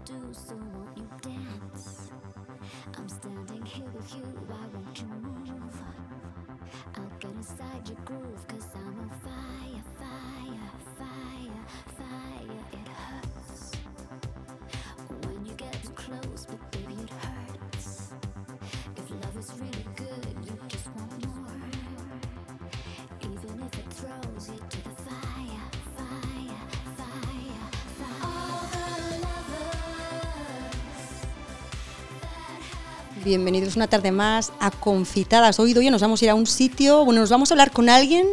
do, so won't you dance? I'm standing here with you, why won't you move? I'll get inside your groove, 'cause I'm on fire, fire, fire, fire. It hurts when you get too close, but baby it hurts. If love is really good, you just want more. Even if it throws you to the fire, fire, fire, fire. All the lovers that have. Bienvenidos una tarde más a Confitadas. Hoy nos vamos a ir a un sitio, nos vamos a hablar con alguien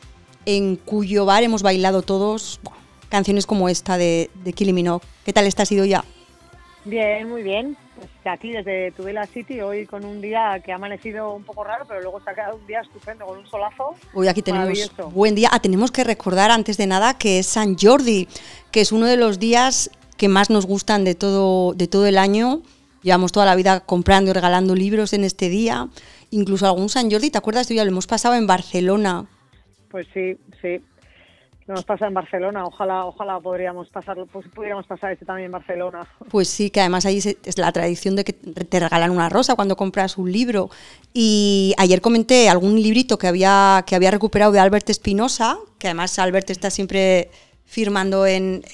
en cuyo bar hemos bailado todos canciones como esta de Kylie Minogue. ¿Qué tal estás, Idoia? Bien, muy bien. Pues aquí desde Tudela City, hoy con un día que ha amanecido un poco raro, pero luego se ha quedado un día estupendo con un solazo. Hoy aquí tenemos buen día. Tenemos que recordar antes de nada que es San Jordi, que es uno de los días que más nos gustan de todo el año. Llevamos toda la vida comprando y regalando libros en este día. Incluso algún San Jordi, ¿te acuerdas? Ya lo hemos pasado en Barcelona. Pues sí. Lo hemos pasado en Barcelona. Ojalá pudiéramos pasar este también en Barcelona. Pues sí, que además ahí es la tradición de que te regalan una rosa cuando compras un libro. Y ayer comenté algún librito que había recuperado de Albert Espinosa, que además Albert está siempre firmando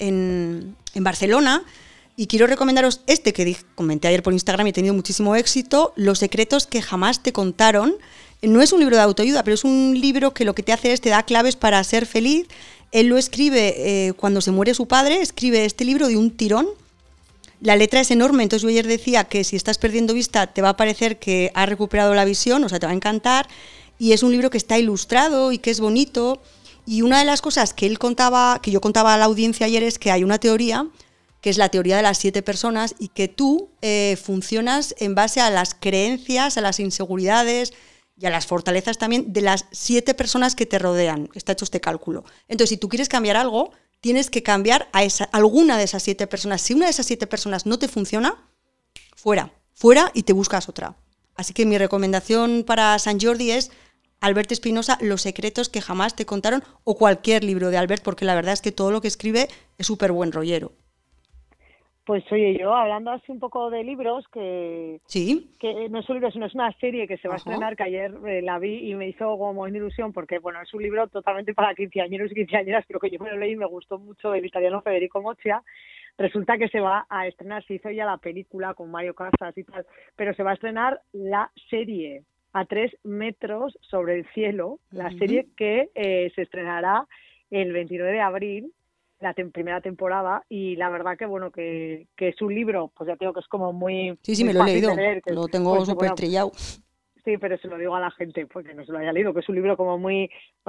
en Barcelona. Y quiero recomendaros este que comenté ayer por Instagram y he tenido muchísimo éxito, Los secretos que jamás te contaron. No es un libro de autoayuda, pero es un libro que lo que te hace es te da claves para ser feliz. Él lo escribe cuando se muere su padre, escribe este libro de un tirón. La letra es enorme, entonces yo ayer decía que si estás perdiendo vista te va a parecer que has recuperado la visión, o sea, te va a encantar. Y es un libro que está ilustrado y que es bonito. Y una de las cosas que yo contaba a la audiencia ayer es que hay una teoría, que es la teoría de las 7 personas, y que tú funcionas en base a las creencias, a las inseguridades y a las fortalezas también de las 7 personas que te rodean. Está hecho este cálculo. Entonces, si tú quieres cambiar algo, tienes que cambiar a alguna de esas 7 personas. Si una de esas 7 personas no te funciona, fuera y te buscas otra. Así que mi recomendación para San Jordi es Albert Espinosa, Los secretos que jamás te contaron, o cualquier libro de Albert, porque la verdad es que todo lo que escribe es súper buen rollero. Pues oye, yo hablando así un poco de libros, que no es un libro, sino es una serie que se va a estrenar, que ayer la vi y me hizo como una ilusión, porque bueno, es un libro totalmente para quinceañeros y quinceañeras, pero que yo me lo leí y me gustó mucho, del italiano Federico Moccia. Resulta que se va a estrenar, se hizo ya la película con Mario Casas y tal, pero se va a estrenar la serie A 3 metros sobre el cielo, la serie que se estrenará el 29 de abril, la primera temporada, y la verdad que bueno, que es un libro, pues ya tengo que es como muy Sí, muy me lo he fácil leído, de leer, que, lo tengo pues, súper trillado. Sí, pero se lo digo a la gente, porque no se lo haya leído, que es un libro como muy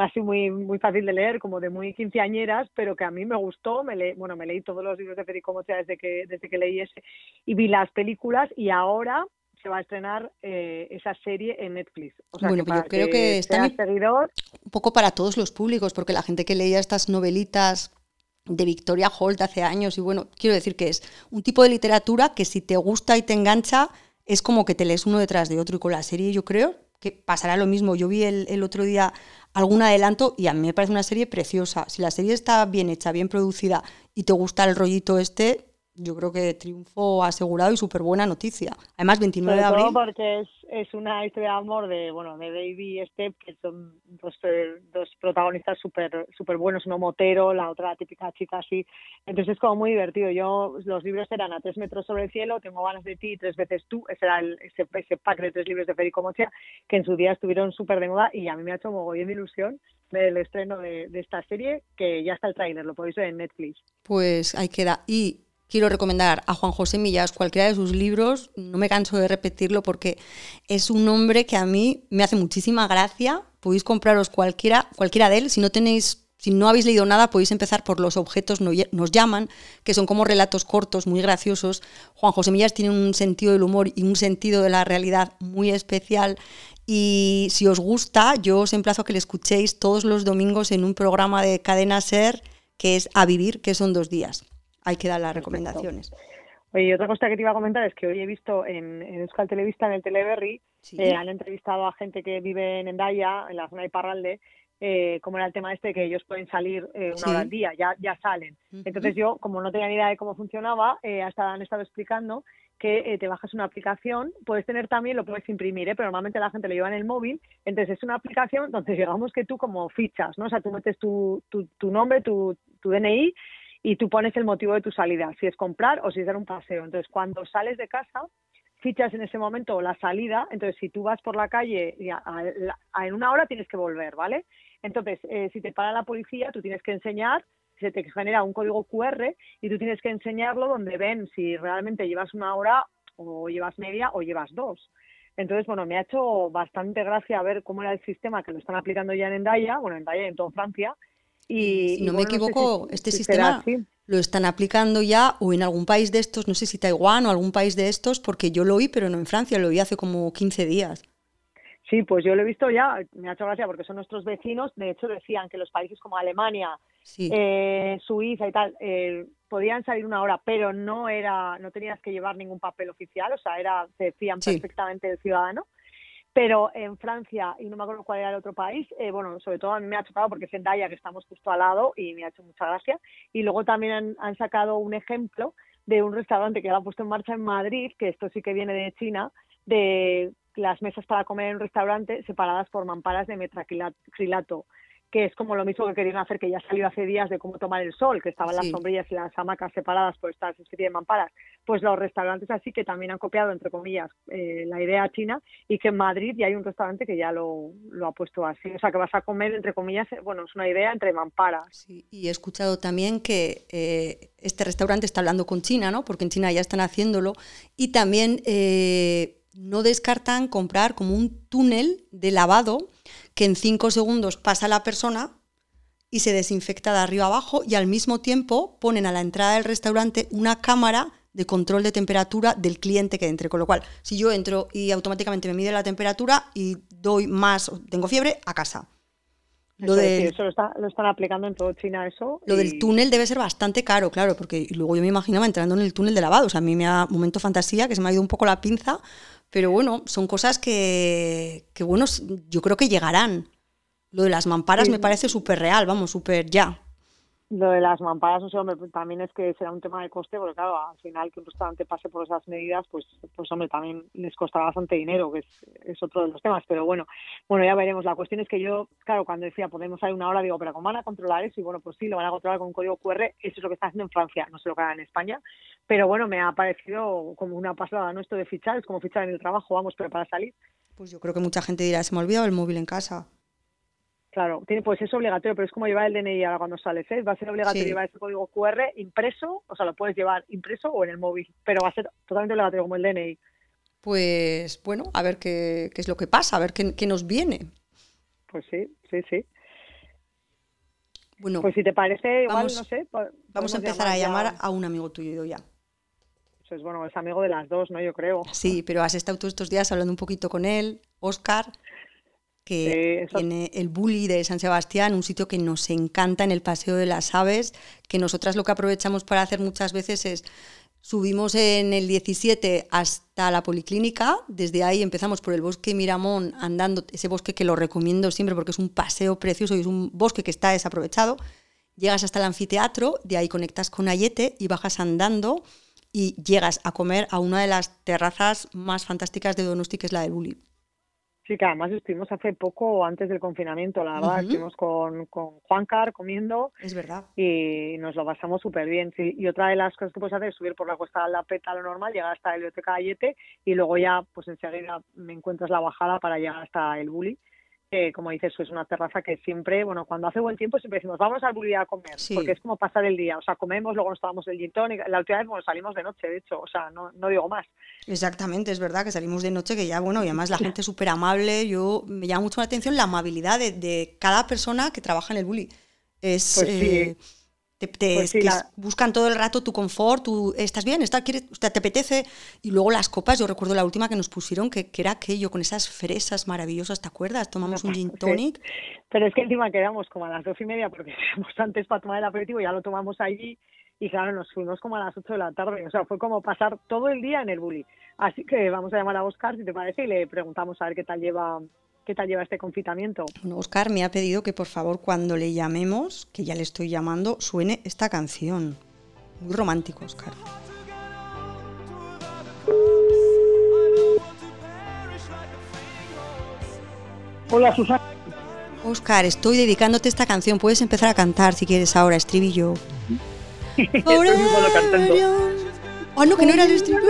fácil de leer, como de muy quinceañeras, pero que a mí me gustó. Me leí todos los libros de Federico Moccia desde que leí ese, y vi las películas, y ahora se va a estrenar esa serie en Netflix. O sea, bueno, que yo creo que está seguidor, un poco para todos los públicos, porque la gente que leía estas novelitas de Victoria Holt hace años, y bueno, quiero decir que es un tipo de literatura que si te gusta y te engancha, es como que te lees uno detrás de otro, y con la serie yo creo que pasará lo mismo. Yo vi el otro día algún adelanto y a mí me parece una serie preciosa. Si la serie está bien hecha, bien producida y te gusta el rollito yo creo que triunfo asegurado y súper buena noticia. Además, 29 de abril... Sobre todo porque es una historia de amor de Baby y Step, que son dos protagonistas súper buenos, uno motero, la otra típica chica así. Entonces es como muy divertido. Los libros eran A 3 metros sobre el cielo, Tengo ganas de ti, 3 veces tú. Ese era ese pack de 3 libros de Federico Moccia, que en su día estuvieron súper de moda, y a mí me ha hecho mogollón de ilusión del estreno de esta serie, que ya está el tráiler, lo podéis ver en Netflix. Pues ahí queda. Y quiero recomendar a Juan José Millás cualquiera de sus libros, no me canso de repetirlo porque es un hombre que a mí me hace muchísima gracia. Podéis compraros cualquiera de él. Si no habéis leído nada, podéis empezar por Los objetos nos llaman, que son como relatos cortos, muy graciosos. Juan José Millás tiene un sentido del humor y un sentido de la realidad muy especial. Y si os gusta, yo os emplazo a que le escuchéis todos los domingos en un programa de Cadena SER, que es A Vivir, que son 2 días. Hay que dar las recomendaciones. Oye, otra cosa que te iba a comentar es que hoy he visto en Euskal Telebista, en el Teleberri, han entrevistado a gente que vive en Hendaya, en la zona de Iparralde, como era el tema este, que ellos pueden salir una hora al día, ya salen. Entonces yo, como no tenía ni idea de cómo funcionaba, hasta han estado explicando que te bajas una aplicación, puedes tener también, lo puedes imprimir, pero normalmente la gente lo lleva en el móvil, entonces es una aplicación donde digamos que tú como fichas, ¿no? O sea, tú metes tu nombre, tu DNI, y tú pones el motivo de tu salida, si es comprar o si es dar un paseo. Entonces, cuando sales de casa, fichas en ese momento la salida, entonces si tú vas por la calle en una hora tienes que volver, ¿vale? Entonces, si te para la policía, tú tienes que enseñar, se te genera un código QR y tú tienes que enseñarlo donde ven si realmente llevas una hora o llevas media o llevas 2. Entonces, bueno, me ha hecho bastante gracia ver cómo era el sistema que lo están aplicando ya en Hendaya, bueno, en Hendaya y en toda Francia. Y si no me bueno, equivoco, no sé este si sistema será así. lo están aplicando ya o en algún país de estos, no sé si Taiwán o algún país de estos, porque yo lo oí, pero no en Francia, lo oí hace como 15 días. Sí, pues yo lo he visto ya, me ha hecho gracia porque son nuestros vecinos. De hecho, decían que los países como Alemania, Suiza y tal, podían salir una hora, pero no tenías que llevar ningún papel oficial, o sea, se fían perfectamente del ciudadano. Pero en Francia, y no me acuerdo cuál era el otro país, bueno, sobre todo a mí me ha chocado porque es Hendaya, que estamos justo al lado, y me ha hecho mucha gracia. Y luego también han sacado un ejemplo de un restaurante que lo ha puesto en marcha en Madrid, que esto sí que viene de China, de las mesas para comer en un restaurante separadas por mamparas de metacrilato, que es como lo mismo que querían hacer, que ya salió hace días, de cómo tomar el sol, que estaban las sombrillas y las hamacas separadas por esta especie de mamparas. Pues los restaurantes así que también han copiado, entre comillas, la idea china, y que en Madrid ya hay un restaurante que ya lo ha puesto así. O sea, que vas a comer, entre comillas, bueno, es una idea entre mamparas. Sí, y he escuchado también que este restaurante está hablando con China, ¿no? Porque en China ya están haciéndolo, y también no descartan comprar como un túnel de lavado que en 5 segundos pasa la persona y se desinfecta de arriba abajo, y al mismo tiempo ponen a la entrada del restaurante una cámara de control de temperatura del cliente que entre, con lo cual si yo entro y automáticamente me mide la temperatura y doy más, tengo fiebre, a casa. Eso lo están aplicando en todo China, eso. Lo del túnel debe ser bastante caro, claro, porque luego yo me imaginaba entrando en el túnel de lavado, o sea, a mí me ha momento fantasía, que se me ha ido un poco la pinza, pero bueno, son cosas que bueno, yo creo que llegarán. Lo de las mamparas me parece súper real, vamos, súper ya. Lo de las mamparas, no sé, hombre, también es que será un tema de coste, porque claro, al final que un restaurante pase por esas medidas, pues hombre, también les costará bastante dinero, que es otro de los temas. Pero bueno, ya veremos. La cuestión es que yo, claro, cuando decía podemos salir una hora, digo, pero ¿cómo van a controlar eso? Y bueno, pues sí, lo van a controlar con un código QR. Eso es lo que está haciendo en Francia, no sé lo que hará en España. Pero bueno, me ha parecido como una pasada, ¿no? Esto de fichar, es como fichar en el trabajo, vamos, pero para salir. Pues yo creo que mucha gente dirá, se me ha olvidado el móvil en casa. Claro, pues es obligatorio, pero es como llevar el DNI ahora cuando sales, ¿eh? Va a ser obligatorio llevar ese código QR impreso, o sea, lo puedes llevar impreso o en el móvil, pero va a ser totalmente obligatorio como el DNI. Pues bueno, a ver qué es lo que pasa, a ver qué nos viene. Pues sí. Bueno, pues si te parece, igual, no sé. Vamos a empezar a llamar a un amigo tuyo ya. Pues bueno, es amigo de las dos, ¿no? Yo creo. Sí, pero has estado todos estos días hablando un poquito con él, Óscar, que tiene el Bulli de San Sebastián, un sitio que nos encanta en el Paseo de las Aves, que nosotras lo que aprovechamos para hacer muchas veces es subimos en el 17 hasta la Policlínica, desde ahí empezamos por el bosque Miramón andando, ese bosque que lo recomiendo siempre porque es un paseo precioso y es un bosque que está desaprovechado, llegas hasta el anfiteatro, de ahí conectas con Ayete y bajas andando y llegas a comer a una de las terrazas más fantásticas de Donosti, que es la del Bulli. Sí, que además estuvimos hace poco, antes del confinamiento, la verdad, estuvimos con Juancar comiendo. Es verdad. Y nos lo pasamos súper bien. Sí. Y otra de las cosas que puedes hacer es subir por la Cuesta de la Peta, lo normal, llegar hasta la Biblioteca Ayete y luego ya, pues enseguida me encuentras la bajada para llegar hasta el Bulli. Como dices, es una terraza que siempre, bueno, cuando hace buen tiempo siempre decimos, vamos al Bulli a comer, porque es como pasar el día, o sea, comemos, luego nos tomamos el gin tonic, la última vez, bueno, salimos de noche, de hecho, o sea, no digo más. Exactamente, es verdad que salimos de noche, que ya, bueno, y además la gente es súper amable, me llama mucho la atención la amabilidad de cada persona que trabaja en el Bulli. Es... Pues sí. Buscan todo el rato tu confort, tú estás bien, te apetece, y luego las copas, yo recuerdo la última que nos pusieron que era aquello con esas fresas maravillosas, ¿te acuerdas? Tomamos un gin tonic. Sí. Pero es que encima quedamos como a las 12:30 porque teníamos antes para tomar el aperitivo, ya lo tomamos allí y claro, nos fuimos como a las 8 de la tarde, o sea, fue como pasar todo el día en el Bulli. Así que vamos a llamar a Óscar, si te parece, y le preguntamos a ver qué tal lleva ¿Qué tal lleva este confinamiento? Bueno, Óscar me ha pedido que por favor cuando le llamemos, que ya le estoy llamando, suene esta canción. Muy romántico, Óscar. Hola, Susana. Óscar, estoy dedicándote esta canción. Puedes empezar a cantar si quieres ahora, estribillo. Estoy muy bueno cantando. Oh, no, que no era el estribillo.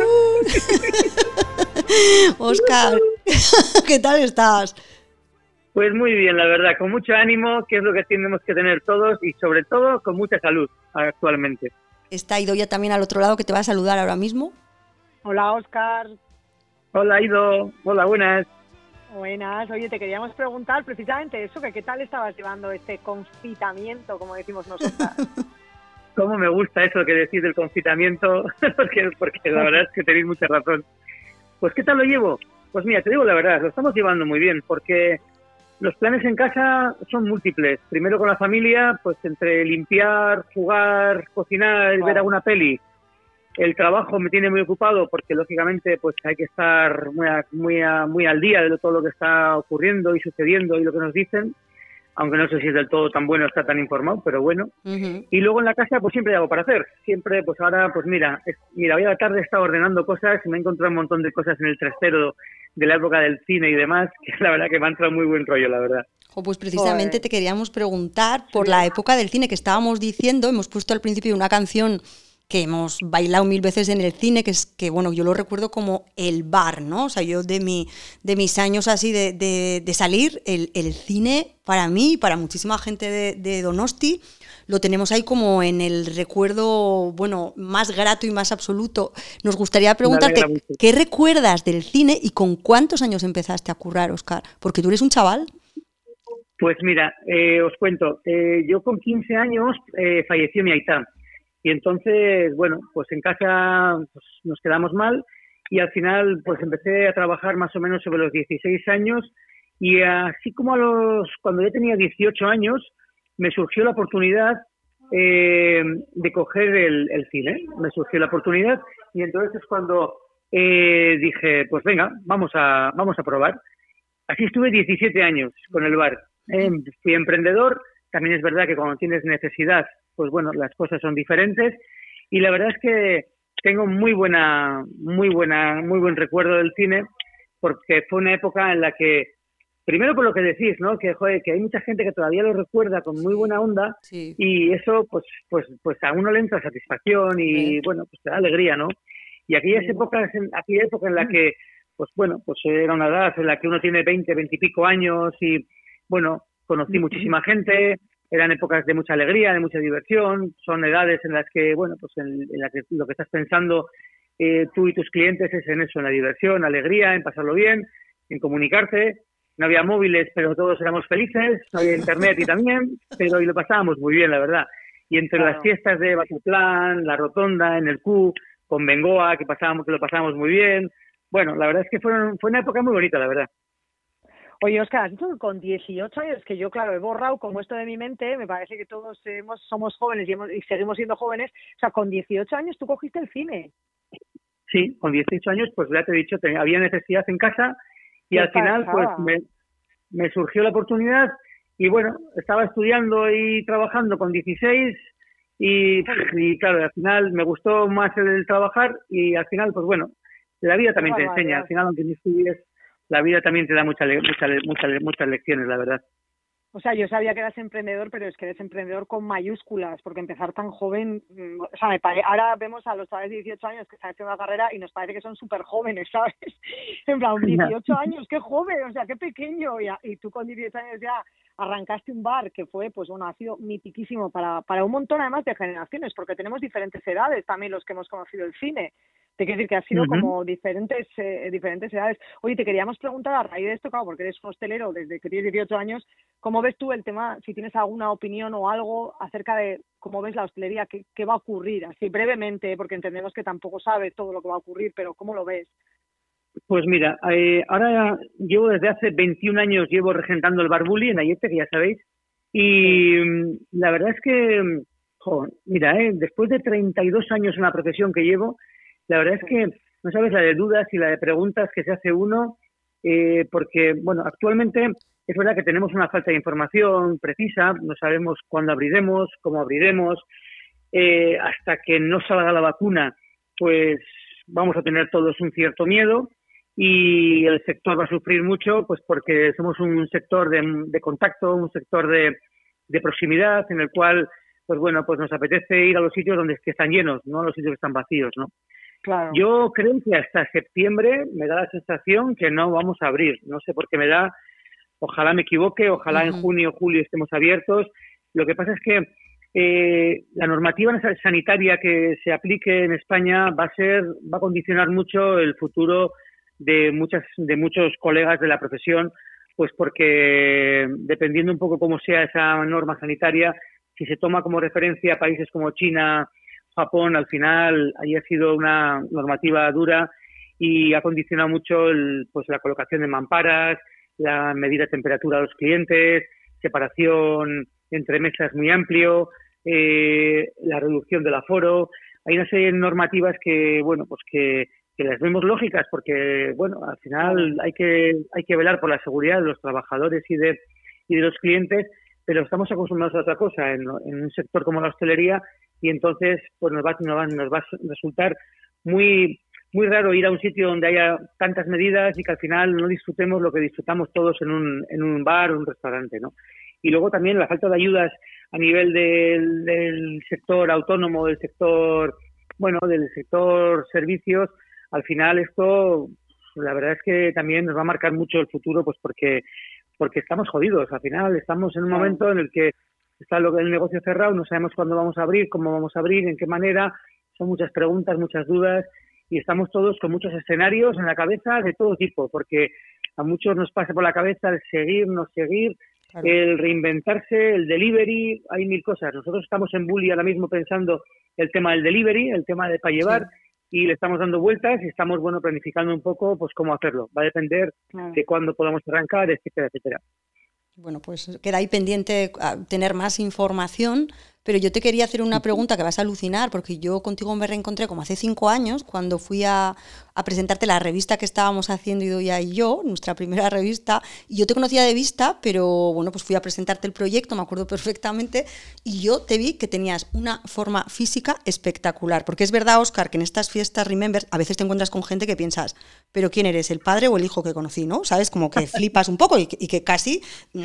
Óscar, ¿qué tal estás? Pues muy bien, la verdad, con mucho ánimo, que es lo que tenemos que tener todos, y sobre todo con mucha salud actualmente. Está Idoia también al otro lado, que te va a saludar ahora mismo. Hola, Óscar. Hola, Ido. Hola, buenas. Buenas. Oye, te queríamos preguntar precisamente eso, que qué tal estabas llevando este confitamiento, como decimos nosotras. Cómo me gusta eso que decís del confitamiento, porque la verdad es que tenéis mucha razón. Pues, ¿qué tal lo llevo? Pues mira, te digo la verdad, lo estamos llevando muy bien, porque los planes en casa son múltiples. Primero con la familia, pues entre limpiar, jugar, cocinar, ver alguna peli. El trabajo me tiene muy ocupado porque, lógicamente, pues hay que estar muy al día de todo lo que está ocurriendo y sucediendo y lo que nos dicen, aunque no sé si es del todo tan bueno estar tan informado, pero bueno. Uh-huh. Y luego en la casa, pues siempre hay algo para hacer. Siempre, pues ahora, pues mira, hoy a la tarde he estado ordenando cosas y me he encontrado un montón de cosas en el trastero de la época del cine y demás, que la verdad que me ha entrado muy buen rollo, la verdad. Pues precisamente te queríamos preguntar por la época del cine que estábamos diciendo. Hemos puesto al principio una canción que hemos bailado 1000 veces en el cine, que bueno, yo lo recuerdo como el bar, ¿no? O sea, yo de mis años así de salir, el cine para mí y para muchísima gente de Donosti, lo tenemos ahí como en el recuerdo, bueno, más grato y más absoluto. Nos gustaría preguntarte, ¿qué recuerdas del cine y con cuántos años empezaste a currar, Óscar? Porque tú eres un chaval. Pues mira, os cuento, yo con 15 años falleció mi aitá. Y entonces, bueno, pues en casa pues, nos quedamos mal y al final pues empecé a trabajar más o menos sobre los 16 años y así como cuando yo tenía 18 años me surgió la oportunidad de coger el cine. Me surgió la oportunidad y entonces es cuando dije, pues venga, vamos a probar. Así estuve 17 años con el bar. Fui emprendedor. También es verdad que cuando tienes necesidad, pues bueno, las cosas son diferentes y la verdad es que tengo muy buen recuerdo del cine porque fue una época en la que, primero por lo que decís, ¿no? Que joder, que hay mucha gente que todavía lo recuerda con muy buena onda y eso pues a uno le entra satisfacción y bueno, pues te da alegría, ¿no? Y aquella época en la que pues bueno, pues era una edad en la que uno tiene 20 y pico años y bueno, conocí muchísima gente, eran épocas de mucha alegría, de mucha diversión, son edades en las que, bueno, pues en la que lo que estás pensando tú y tus clientes es en eso, en la diversión, alegría, en pasarlo bien, en comunicarte. No había móviles, pero todos éramos felices, no había internet y también, pero y lo pasábamos muy bien, la verdad. Y entre las fiestas de Bataclan, la Rotonda, en el Q, con Bengoa, que lo pasábamos muy bien. Bueno, la verdad es que fue una época muy bonita, la verdad. Oye, Óscar, has dicho que con 18 años, que yo, claro, he borrado como esto de mi mente, me parece que todos somos jóvenes y seguimos siendo jóvenes. O sea, con 18 años tú cogiste el cine. Sí, con 18 años, pues ya te he dicho, había necesidad en casa y al final pues me surgió la oportunidad y bueno, estaba estudiando y trabajando con 16 y claro, al final me gustó más el trabajar y al final, pues bueno, la vida también te enseña. Al final, aunque no estudies, la vida también te da muchas lecciones, la verdad. O sea, yo sabía que eras emprendedor, pero es que eres emprendedor con mayúsculas, porque empezar tan joven, o sea, ahora vemos a los chavales de 18 años que están haciendo la carrera y nos parece que son súper jóvenes, ¿sabes? En plan, 18 años, qué joven, o sea, qué pequeño, y tú con 18 años ya arrancaste un bar que fue, pues bueno, ha sido mitiquísimo para un montón además de generaciones, porque tenemos diferentes edades también los que hemos conocido el cine. Te quiero decir que ha sido como diferentes edades. Oye, te queríamos preguntar a raíz de esto, claro, porque eres un hostelero desde que tienes 18 años, ¿cómo ves tú el tema, si tienes alguna opinión o algo acerca de cómo ves la hostelería, qué va a ocurrir? Así brevemente, porque entendemos que tampoco sabes todo lo que va a ocurrir, pero ¿cómo lo ves? Pues mira, ahora llevo desde hace 21 años, llevo regentando el Bar Bulli en Ayete, que ya sabéis, y la verdad es que, mira, después de 32 años en la profesión que llevo, la verdad es que no sabes la de dudas y la de preguntas que se hace uno porque, bueno, actualmente es verdad que tenemos una falta de información precisa, no sabemos cuándo abriremos, cómo abriremos, hasta que no salga la vacuna, pues vamos a tener todos un cierto miedo y el sector va a sufrir mucho, pues porque somos un sector de contacto, un sector de proximidad en el cual, pues bueno, pues nos apetece ir a los sitios donde que están llenos, no a los sitios que están vacíos, ¿no? Claro. Yo creo que hasta septiembre me da la sensación que no vamos a abrir. No sé por qué me da. Ojalá me equivoque, ojalá en junio o julio estemos abiertos. Lo que pasa es que la normativa sanitaria que se aplique en España va a condicionar mucho el futuro de muchos colegas de la profesión, pues porque dependiendo un poco cómo sea esa norma sanitaria, si se toma como referencia países como China, Japón, al final ahí ha sido una normativa dura y ha condicionado mucho pues la colocación de mamparas, la medida de temperatura a los clientes, separación entre mesas muy amplio, la reducción del aforo. Hay una serie de normativas que, bueno, pues que las vemos lógicas porque, bueno, al final hay que velar por la seguridad de los trabajadores y de los clientes, pero estamos acostumbrados a otra cosa en un sector como la hostelería y entonces pues nos va a resultar muy muy raro ir a un sitio donde haya tantas medidas y que al final no disfrutemos lo que disfrutamos todos en un bar o un restaurante, ¿no? Y luego también la falta de ayudas a nivel del sector autónomo, del sector servicios. Al final esto, la verdad es que también nos va a marcar mucho el futuro, pues porque estamos jodidos. Al final estamos en un momento en el que está el negocio cerrado, no sabemos cuándo vamos a abrir, cómo vamos a abrir, en qué manera. Son muchas preguntas, muchas dudas y estamos todos con muchos escenarios en la cabeza de todo tipo, porque a muchos nos pasa por la cabeza el seguir, no seguir, claro, el reinventarse, el delivery, hay mil cosas. Nosotros estamos en Bulli ahora mismo pensando el tema del delivery, el tema de para llevar, y le estamos dando vueltas y estamos, bueno, planificando un poco pues cómo hacerlo. Va a depender de cuándo podamos arrancar, etcétera, etcétera. Bueno, pues queda ahí pendiente tener más información, pero yo te quería hacer una pregunta que vas a alucinar, porque yo contigo me reencontré como hace 5 años, cuando fui a presentarte la revista que estábamos haciendo Idoia y yo, nuestra primera revista, y yo te conocía de vista, pero bueno, pues fui a presentarte el proyecto, me acuerdo perfectamente, y yo te vi que tenías una forma física espectacular, porque es verdad, Óscar, que en estas fiestas Remember a veces te encuentras con gente que piensas, pero ¿quién eres, el padre o el hijo que conocí, no? ¿Sabes? Como que flipas un poco y que casi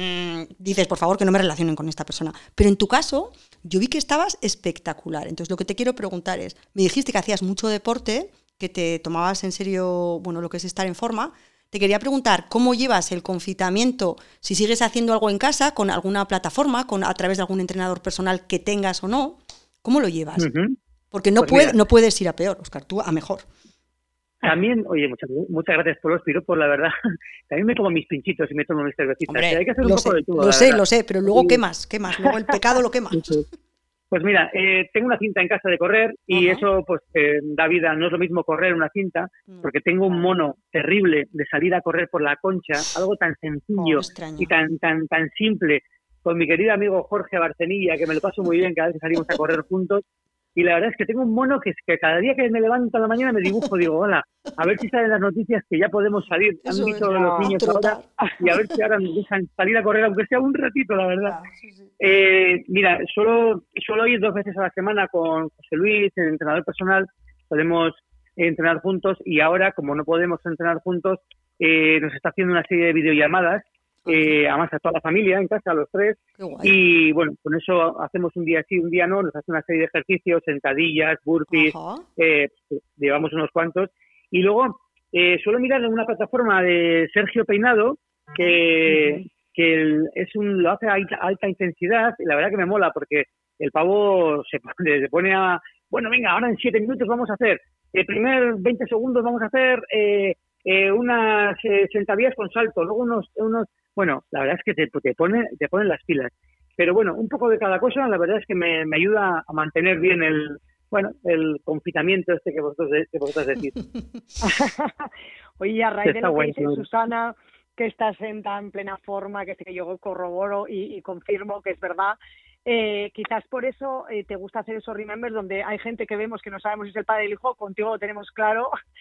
dices, por favor, que no me relacionen con esta persona. Pero en tu caso, yo vi que estabas espectacular. Entonces, lo que te quiero preguntar es, me dijiste que hacías mucho deporte, que te tomabas en serio, bueno, lo que es estar en forma. Te quería preguntar, ¿cómo llevas el confinamiento? Si sigues haciendo algo en casa, con alguna plataforma, a través de algún entrenador personal que tengas o no, ¿cómo lo llevas? Porque no puedes ir a peor, Óscar, tú a mejor. También, oye, muchas gracias por los piropos, la verdad. También me como mis pinchitos y me tomo mis cervecitas. Hombre, hay que hacer un poco de todo. Lo sé, pero luego ¿qué más? Luego el pecado lo quemas. Pues mira, tengo una cinta en casa de correr y eso pues da vida. No es lo mismo correr una cinta, porque tengo un mono terrible de salir a correr por la Concha, algo tan sencillo y tan simple, con mi querido amigo Jorge Barcenilla, que me lo paso muy bien cada vez que salimos a correr juntos. Y la verdad es que tengo un mono que cada día que me levanto a la mañana me dibujo, digo, hola, a ver si salen las noticias que ya podemos salir. Han dicho los niños ahora, y a ver si ahora nos dejan salir a correr, aunque sea un ratito, la verdad. Mira, suelo ir 2 veces a la semana con José Luis, el entrenador personal, podemos entrenar juntos y ahora, como no podemos entrenar juntos, nos está haciendo una serie de videollamadas, además a toda la familia en casa, a los 3, y bueno, con eso hacemos un día sí, un día no, nos hace una serie de ejercicios, sentadillas, burpees, llevamos unos cuantos, y luego suelo mirar en una plataforma de Sergio Peinado que lo hace a alta intensidad, y la verdad que me mola porque el pavo se pone a, bueno, venga, ahora en 7 minutos vamos a hacer, el primer 20 segundos vamos a hacer unas sentadillas con salto, luego unos bueno, la verdad es que te ponen las pilas. Pero bueno, un poco de cada cosa, la verdad es que me ayuda a mantener bien el confinamiento que vosotros decís. Oye, a raíz de lo que dice Susana, que estás en tan plena forma, que yo corroboro y confirmo que es verdad, quizás por eso te gusta hacer esos remembers donde hay gente que vemos que no sabemos si es el padre o el hijo, contigo lo tenemos claro.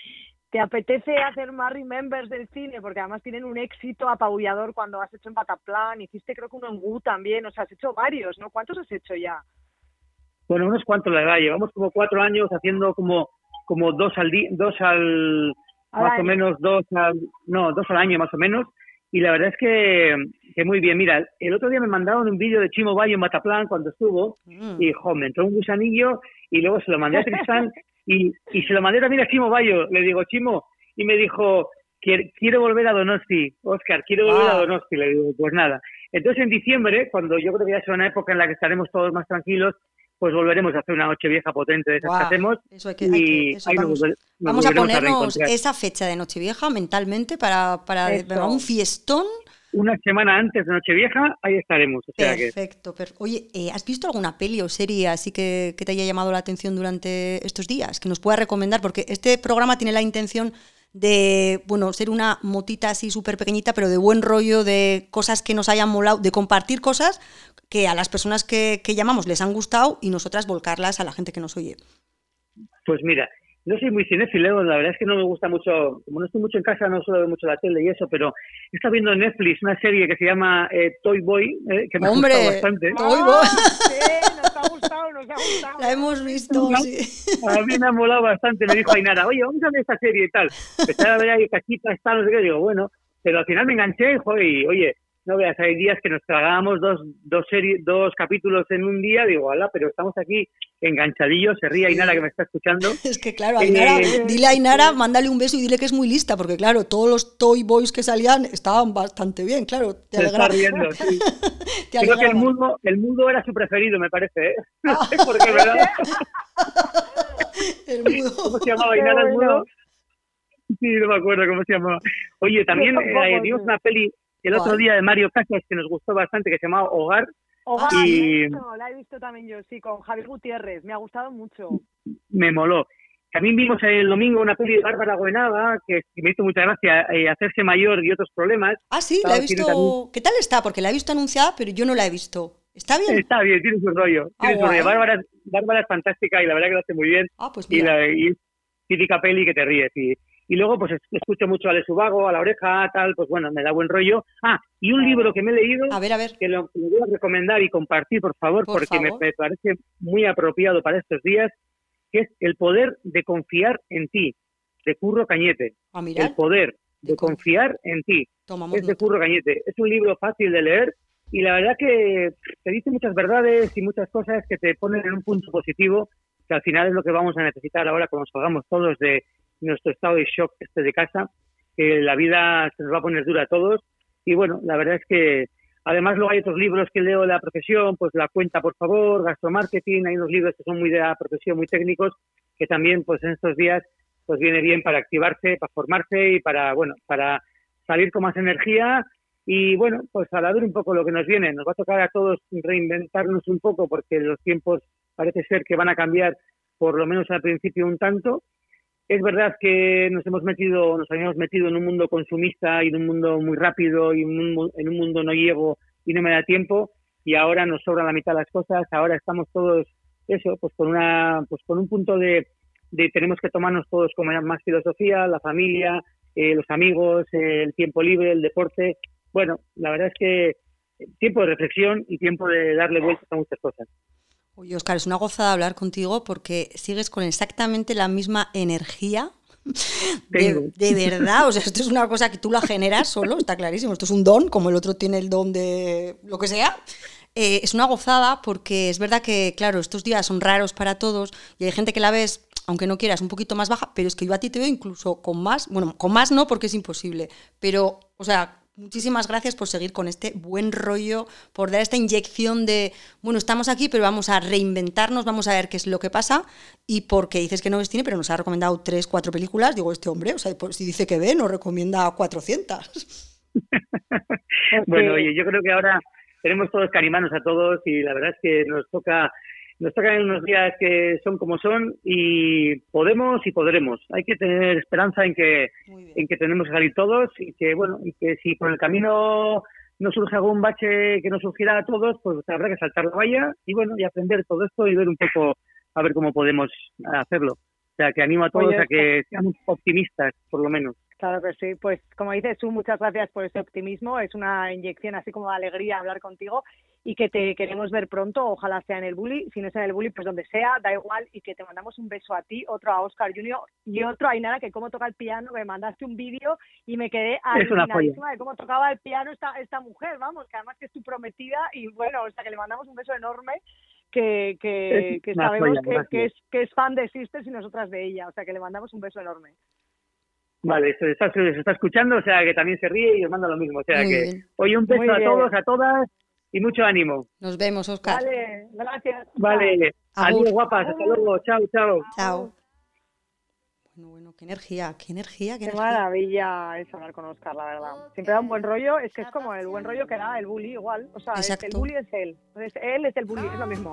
¿te apetece hacer más remembers del cine? Porque además tienen un éxito apabullador cuando has hecho en Bataplan, hiciste creo que uno en Wu también, o sea, has hecho varios, ¿no? ¿Cuántos has hecho ya? Bueno, unos cuantos, la verdad, llevamos como 4 años haciendo como 2 al día, 2 al, más o menos, 2 al año más o menos, y la verdad es que muy bien. Mira, el otro día me mandaron un vídeo de Chimo Bayo en Bataplan cuando estuvo, y me entró un gusanillo, y luego se lo mandé a Tristán, y se lo mandé también a Chimo Bayo, le digo, Chimo, y me dijo, quiero volver a Donosti, Óscar, quiero volver a Donosti, le digo, pues nada. Entonces en diciembre, cuando yo creo que ya será una época en la que estaremos todos más tranquilos, pues volveremos a hacer una Nochevieja potente de esas que hacemos. Eso vamos a ponernos esa fecha de Nochevieja mentalmente para un fiestón. Una semana antes de Nochevieja, ahí estaremos. O sea perfecto. Oye, ¿has visto alguna peli o serie así que te haya llamado la atención durante estos días? Que nos pueda recomendar, porque este programa tiene la intención de, bueno, ser una motita así súper pequeñita, pero de buen rollo, de cosas que nos hayan molado, de compartir cosas que a las personas que llamamos les han gustado y nosotras volcarlas a la gente que nos oye. Pues mira, no soy muy cinéfilo, la verdad es que no me gusta mucho, como no estoy mucho en casa, no suelo ver mucho la tele y eso, pero he estado viendo en Netflix una serie que se llama Toy Boy, que me ha gustado bastante. Toy Boy. Sí, nos ha gustado. La hemos visto, sí. A mí me ha molado bastante, me dijo Ainara, oye, vamos a ver esta serie y tal. Empecé a ver ahí cachitas, tal, no sé qué, digo, bueno, pero al final me enganché, y oye, no veas, hay días que nos tragábamos dos capítulos en un día, digo, ala, pero estamos aquí enganchadillos, se ríe Ainara que me está escuchando. Es que claro, Ainara, dile a Ainara, mándale un beso y dile que es muy lista, porque claro, todos los Toy Boys que salían estaban bastante bien, claro. Se está riendo, sí. Creo que el mudo era su preferido, me parece, ¿eh? No sé por qué, ¿verdad? El mudo. ¿Cómo se llamaba Ainara el mudo? Sí, no me acuerdo cómo se llamaba. Oye, también vimos una peli el otro día de Mario Casas que nos gustó bastante, que se llamaba Hogar. La he visto también yo, sí, con Javier Gutiérrez, me ha gustado mucho. Me moló. También vimos el domingo una peli de Bárbara Goenaga, que me hizo mucha gracia, Hacerse mayor y otros problemas. Ah, sí, la he visto. ¿Qué tal está? Porque la he visto anunciada, pero yo no la he visto. ¿Está bien? Está bien, tiene su rollo. Bárbara es fantástica y la verdad que lo hace muy bien. Pues mira. Y típica peli que te ríes. Y luego, pues, escucho mucho a Ale Subago, a La Oreja, tal, pues bueno, me da buen rollo. Y un libro que me he leído, a ver. que lo voy a recomendar y compartir, por favor, porque me parece muy apropiado para estos días, que es El poder de confiar en ti, de Curro Cañete. El poder de confiar en ti, es de Curro Cañete. Es un libro fácil de leer y la verdad que te dice muchas verdades y muchas cosas que te ponen en un punto positivo, que al final es lo que vamos a necesitar ahora cuando salgamos todos de nuestro estado de shock de casa, que la vida se nos va a poner dura a todos. Y bueno, la verdad es que además luego hay otros libros que leo de la profesión, pues La Cuenta, por favor, Gastromarketing, hay unos libros que son muy de la profesión, muy técnicos, que también pues en estos días pues viene bien para activarse, para formarse y para salir con más energía. Y bueno, pues a ver un poco lo que nos viene. Nos va a tocar a todos reinventarnos un poco porque los tiempos parece ser que van a cambiar, por lo menos al principio un tanto. Es verdad que nos habíamos metido en un mundo consumista y en un mundo muy rápido y en un mundo no llego y no me da tiempo, y ahora nos sobran la mitad de las cosas. Ahora estamos todos pues con un punto de tenemos que tomarnos todos como más filosofía, la familia, los amigos, el tiempo libre, el deporte. Bueno, la verdad es que tiempo de reflexión y tiempo de darle vueltas a muchas cosas. Oye, Óscar, es una gozada hablar contigo porque sigues con exactamente la misma energía. De verdad, o sea, esto es una cosa que tú la generas solo, está clarísimo. Esto es un don, como el otro tiene el don de lo que sea. Es una gozada porque es verdad que, claro, estos días son raros para todos y hay gente que la ves, aunque no quieras, un poquito más baja, pero es que yo a ti te veo incluso con más, bueno, con más no porque es imposible, pero, o sea, muchísimas gracias por seguir con este buen rollo, por dar esta inyección de, bueno, estamos aquí, pero vamos a reinventarnos, vamos a ver qué es lo que pasa, y porque dices que no ves cine, pero nos ha recomendado 3-4 películas, digo, este hombre, o sea, pues, si dice que ve, nos recomienda 400. Bueno, oye, yo creo que ahora tenemos todos que animarnos a todos y la verdad es que nos toca en unos días que son como son y podemos y podremos. Hay que tener esperanza en que tenemos que salir todos y que, bueno, y que si por el camino nos surge algún bache que nos surgirá a todos, pues habrá que saltar la valla y, bueno, y aprender todo esto y ver un poco a ver cómo podemos hacerlo. sea, que animo a todos a que seamos optimistas, por lo menos. Claro que sí, pues como dices tú, muchas gracias por ese optimismo, es una inyección así como de alegría hablar contigo y que te queremos ver pronto, ojalá sea en el Bulli, si no es en el Bulli, pues donde sea, da igual, y que te mandamos un beso a ti, otro a Óscar Junior y otro a Ainara, que cómo toca el piano, me mandaste un vídeo y me quedé alucinadísima de cómo tocaba el piano esta mujer, vamos, que además que es tu prometida y bueno, o sea que le mandamos un beso enorme, que sabemos que es fan de Sisters y nosotras de ella, o sea que le mandamos un beso enorme. Vale, se está escuchando, o sea que también se ríe y os manda lo mismo. O sea muy que, bien. Oye, un beso a todos, a todas y mucho ánimo. Nos vemos, Óscar. Vale, gracias. Vale, adiós guapas, hasta luego, chao. Chao. Bueno, qué energía. Qué maravilla es hablar con Óscar, la verdad. Siempre da un buen rollo, es que es como el buen rollo que da el Bulli igual. O sea, el Bulli es él. Entonces, él es el Bulli, es lo mismo.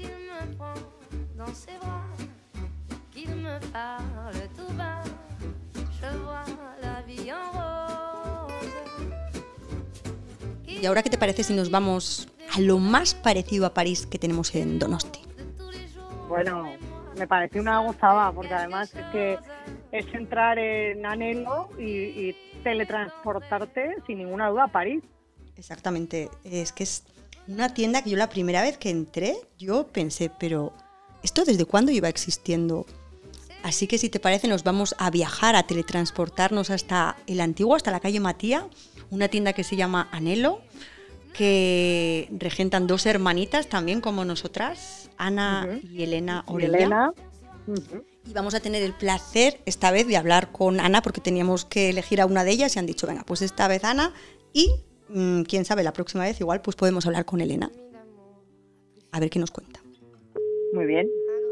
¿Y ahora qué te parece si nos vamos a lo más parecido a París que tenemos en Donosti? Bueno, me pareció una gozada, porque además es que es entrar en Anelo y teletransportarte sin ninguna duda a París. Exactamente, es que es una tienda que yo la primera vez que entré, yo pensé, pero ¿esto desde cuándo iba existiendo? Así que si te parece nos vamos a viajar, a teletransportarnos hasta el antiguo, hasta la calle Matía, una tienda que se llama Anelo, que regentan dos hermanitas también como nosotras, Ana y Elena Orella. Y vamos a tener el placer esta vez de hablar con Ana porque teníamos que elegir a una de ellas y han dicho, venga, pues esta vez Ana y quién sabe, la próxima vez igual pues podemos hablar con Elena. A ver qué nos cuenta. Muy bien.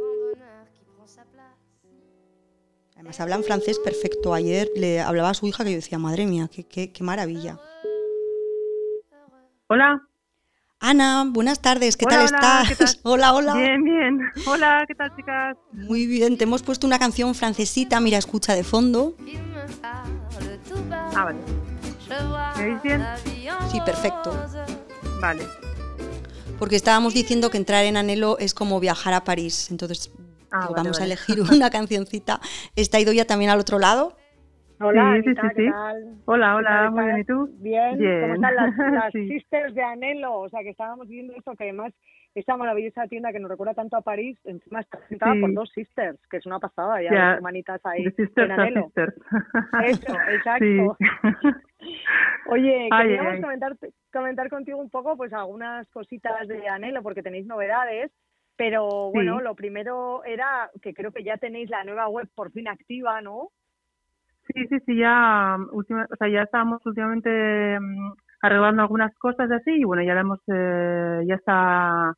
Además hablan francés perfecto. Ayer le hablaba a su hija que yo decía, madre mía, qué maravilla. Hola. Ana, buenas tardes, ¿qué tal estás? ¿Qué tal? Hola. Bien. Hola, ¿qué tal, chicas? Muy bien, te hemos puesto una canción francesita, mira, escucha de fondo. Ah, vale. ¿Me oís bien? Sí, perfecto. Vale. Porque estábamos diciendo que entrar en Anelo es como viajar a París, entonces vamos a elegir una cancioncita. ¿Está Idoia también al otro lado? Hola, sí. ¿qué tal? Hola, muy bien, ¿y tú? Bien. ¿Cómo están las Sisters de Anelo? O sea, que estábamos viendo eso, que además esa maravillosa tienda que nos recuerda tanto a París, encima está presentada por dos Sisters, que es una pasada, ya las hermanitas ahí en Anelo. Sisters. Eso, exacto. Sí. Oye, queríamos comentar contigo un poco pues algunas cositas de Anelo, porque tenéis novedades, pero bueno, lo primero era que creo que ya tenéis la nueva web por fin activa, ¿no? Sí, ya estábamos últimamente arreglando algunas cosas así y bueno, ya la hemos, ya está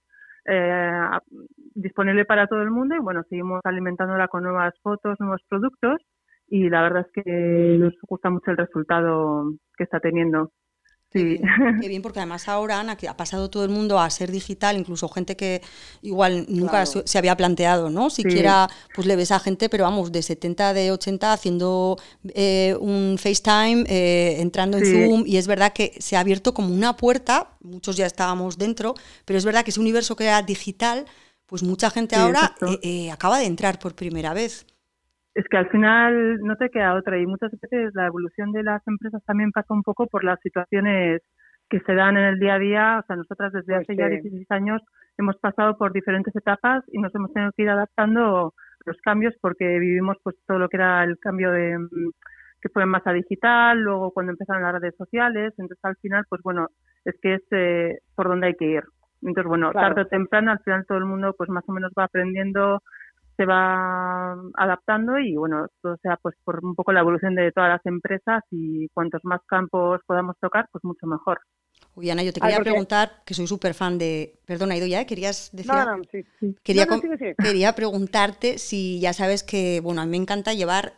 disponible para todo el mundo y bueno, seguimos alimentándola con nuevas fotos, nuevos productos y la verdad es que nos gusta mucho el resultado que está teniendo. Sí. Qué bien, porque además ahora, Ana, que ha pasado todo el mundo a ser digital, incluso gente que igual nunca se había planteado, ¿no? Siquiera pues le ves a gente, pero vamos, de 70, de 80 haciendo un FaceTime, entrando en Zoom, y es verdad que se ha abierto como una puerta, muchos ya estábamos dentro, pero es verdad que ese universo que era digital, pues mucha gente ahora acaba de entrar por primera vez. Es que al final no te queda otra y muchas veces la evolución de las empresas también pasa un poco por las situaciones que se dan en el día a día. O sea, nosotras desde hace ya 16 años hemos pasado por diferentes etapas y nos hemos tenido que ir adaptando los cambios porque vivimos pues todo lo que era el cambio de que fue más a digital, luego cuando empezaron las redes sociales. Entonces al final pues bueno, es que es por donde hay que ir. Entonces bueno, tarde o temprano al final todo el mundo pues más o menos va aprendiendo, se va adaptando y bueno, todo sea pues por un poco la evolución de todas las empresas y cuantos más campos podamos tocar, pues mucho mejor. Uy, Ana, yo te quería preguntar, que soy súper fan de... Perdona, Idoia, ¿querías decir? Sí. Quería preguntarte si ya sabes que, bueno, a mí me encanta llevar,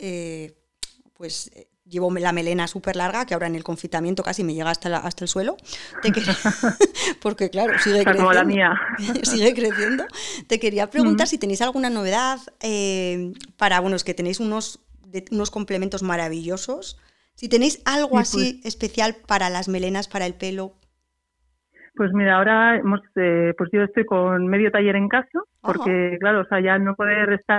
llevo la melena súper larga, que ahora en el confinamiento casi me llega hasta el suelo. Porque claro, sigue creciendo. Como la mía. Sigue creciendo. Te quería preguntar si tenéis alguna novedad para, bueno, es que tenéis unos complementos maravillosos. Si tenéis algo así especial para las melenas, para el pelo. Pues mira, ahora pues yo estoy con medio taller en casa, porque claro, o sea, ya no poder estar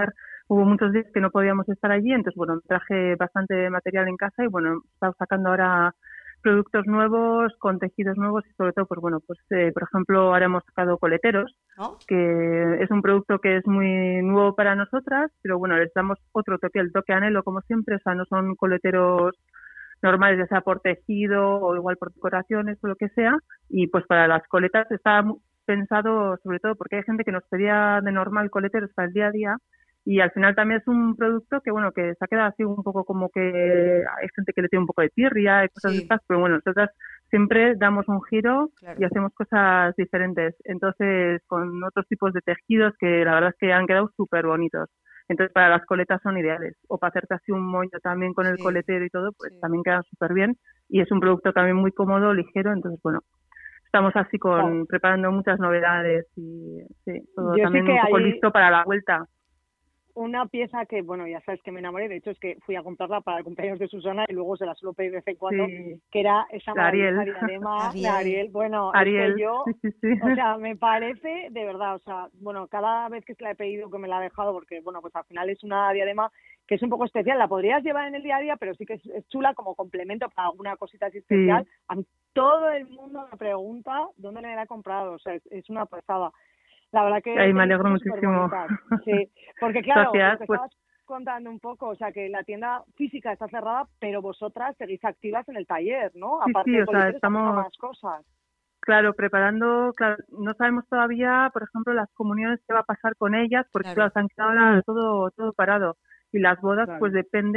hubo muchos días que no podíamos estar allí, entonces bueno, traje bastante material en casa y bueno, he estado sacando ahora productos nuevos, con tejidos nuevos y sobre todo, pues bueno, pues por ejemplo ahora hemos sacado coleteros, que es un producto que es muy nuevo para nosotras, pero bueno, les damos otro toque, el toque anhelo como siempre, o sea, no son coleteros normales, ya sea por tejido o igual por decoraciones o lo que sea, y pues para las coletas está pensado sobre todo porque hay gente que nos pedía de normal coleteros para el día a día, y al final también es un producto que bueno, que se ha quedado así un poco como que hay gente que le tiene un poco de tirria y cosas de estas, pero bueno, nosotras siempre damos un giro y hacemos cosas diferentes, entonces con otros tipos de tejidos que la verdad es que han quedado súper bonitos. Entonces para las coletas son ideales, o para hacerte así un moño también con el coletero y todo, pues también quedan súper bien, y es un producto también muy cómodo, ligero, entonces bueno, estamos así preparando muchas novedades y todo yo también sí que un poco hay listo para la vuelta. Una pieza que, bueno, ya sabes que me enamoré, de hecho es que fui a comprarla para el cumpleaños de Susana y luego se la suelo pedir de vez en cuando, que era esa maravillosa diadema de Ariel. Bueno, Ariel. Es que yo, sí. O sea, me parece, de verdad, o sea, bueno, cada vez que se la he pedido que me la ha dejado, porque, bueno, pues al final es una diadema que es un poco especial, la podrías llevar en el día a día, pero sí que es chula como complemento para alguna cosita así especial. A mí todo el mundo me pregunta dónde me la he comprado, o sea, es una pasada. La verdad que me alegro muchísimo. Sí, porque claro, gracias, lo que estabas contando un poco, o sea, que la tienda física está cerrada, pero vosotras seguís activas en el taller, ¿no? Aparte de coleteros, estamos más cosas. Claro, preparando, no sabemos todavía, por ejemplo, las comuniones, qué va a pasar con ellas, porque claro, se han quedado todo parado. Y las bodas, pues depende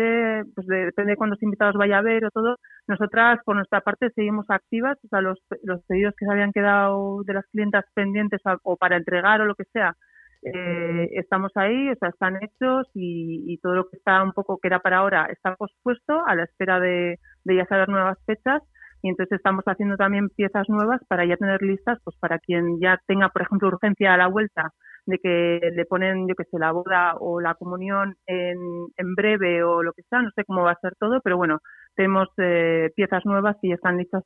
de cuántos invitados vaya a haber o todo. Nosotras, por nuestra parte, seguimos activas, o sea, los pedidos que se habían quedado de las clientas pendientes o para entregar o lo que sea, estamos ahí, o sea, están hechos y todo lo que está un poco que era para ahora está pospuesto a la espera de ya saber nuevas fechas. Y entonces estamos haciendo también piezas nuevas para ya tener listas, pues para quien ya tenga, por ejemplo, urgencia a la vuelta de que le ponen, yo que sé, la boda o la comunión en breve o lo que sea, no sé cómo va a ser todo, pero bueno, tenemos piezas nuevas y ya están listas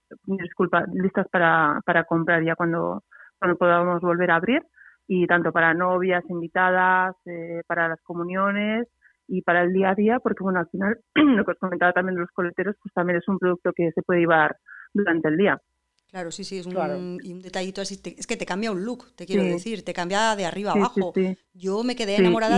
para comprar ya cuando podamos volver a abrir, y tanto para novias, invitadas, para las comuniones y para el día a día, porque bueno, al final, lo que os comentaba también de los coleteros, pues también es un producto que se puede llevar durante el día. Claro, sí, es un detallito así, es que te cambia un look, te quiero decir, te cambia de arriba a abajo. Sí. Yo me quedé enamorada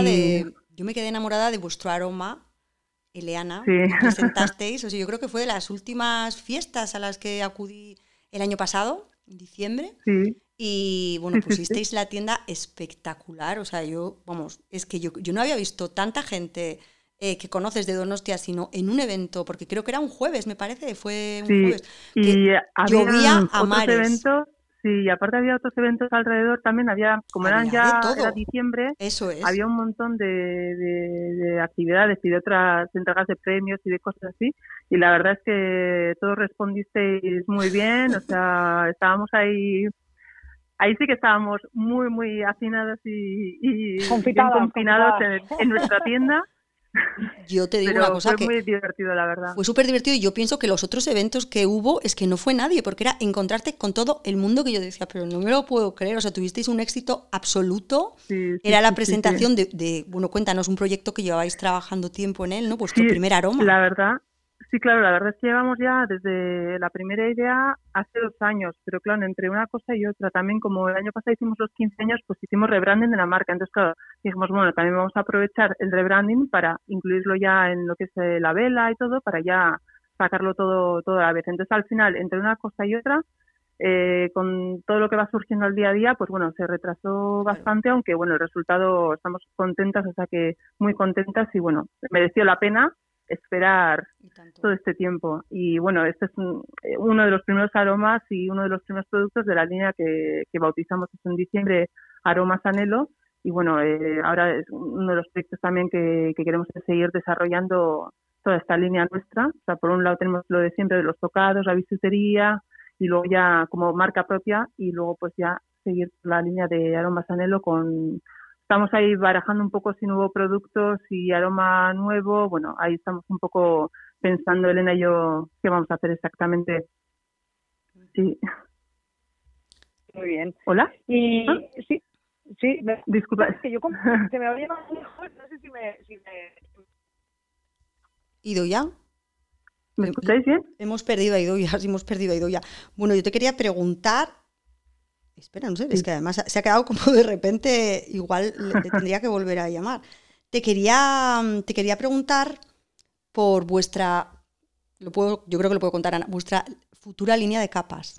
de vuestro aroma, Eleana, que presentasteis. O sea, yo creo que fue de las últimas fiestas a las que acudí el año pasado, en diciembre. Sí. Y bueno, pusisteis la tienda espectacular. O sea, es que yo no había visto tanta gente que conoces de Donostia, sino en un evento, porque creo que era un jueves, me parece, fue un jueves. Y llovía a mares. Eventos, y aparte había otros eventos alrededor también, como era diciembre, eso es. Había un montón de actividades y de otras entregas de premios y de cosas así, y la verdad es que todos respondisteis muy bien, o sea, estábamos ahí sí que estábamos muy, muy hacinados y bien confinados en nuestra tienda. Yo te digo una cosa, fue muy divertido, la verdad. Fue súper divertido, y yo pienso que los otros eventos que hubo es que no fue nadie, porque era encontrarte con todo el mundo, que yo decía, pero no me lo puedo creer. O sea, tuvisteis un éxito absoluto. Era la presentación de, bueno, cuéntanos, un proyecto que llevabais trabajando tiempo en él, ¿no? Vuestro primer aroma. La verdad, sí, claro, la verdad es que llevamos ya desde la primera idea hace 2 años, pero claro, entre una cosa y otra, también como el año pasado hicimos los 15 años, pues hicimos rebranding de la marca. Entonces, claro, dijimos, bueno, también vamos a aprovechar el rebranding para incluirlo ya en lo que es la vela y todo, para ya sacarlo todo a la vez. Entonces, al final, entre una cosa y otra, con todo lo que va surgiendo al día a día, pues bueno, se retrasó bastante, aunque bueno, el resultado, estamos contentas, o sea que muy contentas, y bueno, mereció la pena esperar todo este tiempo. Y bueno, este es uno de los primeros aromas y uno de los primeros productos de la línea que bautizamos en diciembre, Aromas Anhelo, y bueno, ahora es uno de los proyectos también que queremos seguir desarrollando toda esta línea nuestra. O sea, por un lado tenemos lo de siempre de los tocados, la bisutería, y luego ya como marca propia, y luego pues ya seguir la línea de Aromas Anhelo Estamos ahí barajando un poco si nuevos productos y aroma nuevo. Bueno, ahí estamos un poco pensando, Elena y yo, qué vamos a hacer exactamente. Sí. Muy bien. ¿Hola? Y sí. Sí, disculpa. Es que yo se me oye más lejos, no sé si me... ¿Idoia? ¿Me escucháis bien? Hemos perdido a Idoia. Bueno, yo te quería preguntar... Espera, no sé, es que además se ha quedado como de repente, igual le tendría que volver a llamar. Te quería preguntar por vuestra... yo creo que lo puedo contar, Ana, vuestra futura línea de capas.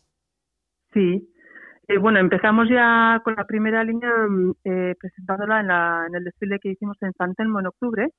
Sí. Bueno, empezamos ya con la primera línea presentándola en el desfile que hicimos en San Telmo en octubre.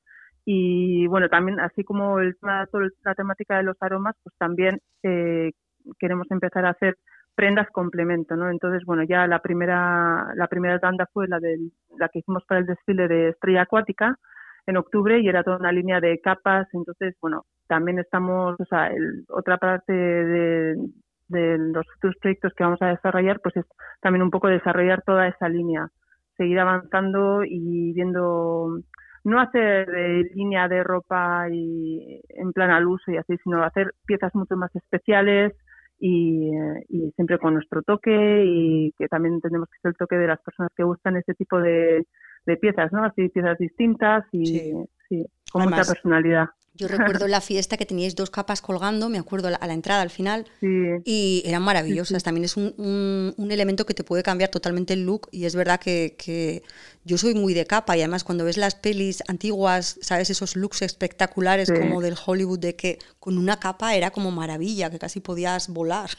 Y bueno, también así como toda la temática de los aromas, pues también queremos empezar a hacer prendas complemento, ¿no? Entonces, bueno, ya la primera tanda fue la que hicimos para el desfile de Estrella Acuática en octubre y era toda una línea de capas. Entonces, bueno, también estamos, otra parte de los futuros proyectos que vamos a desarrollar, pues es también un poco desarrollar toda esa línea, seguir avanzando y viendo, no hacer línea de ropa y en plan al uso y así, sino hacer piezas mucho más especiales y siempre con nuestro toque, y que también entendemos que es el toque de las personas que gustan ese tipo de piezas, ¿no? Así piezas distintas y sí, con además, mucha personalidad. Yo recuerdo la fiesta que teníais 2 capas colgando, me acuerdo a la entrada, al final, y eran maravillosas. También es un elemento que te puede cambiar totalmente el look, y es verdad que yo soy muy de capa, y además cuando ves las pelis antiguas, ¿sabes? Esos looks espectaculares como del Hollywood, de que con una capa era como maravilla, que casi podías volar.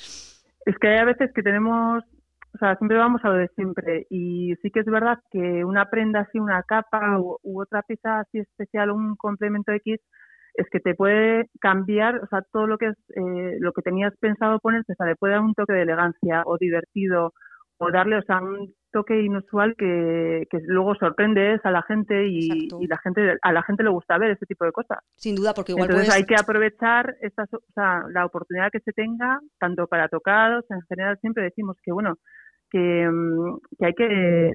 Es que hay a veces que tenemos... O sea, siempre vamos a lo de siempre, y sí que es verdad que una prenda así, una capa u otra pieza así especial, un complemento X, es que te puede cambiar, o sea, todo lo que es lo que tenías pensado ponerte, o sea, le puede dar un toque de elegancia o divertido, o darle, o sea, un toque inusual que luego sorprendes a la gente y a la gente le gusta ver ese tipo de cosas. Sin duda, porque igual entonces hay que aprovechar la oportunidad que se tenga, tanto para tocados, en general siempre decimos que bueno, que hay que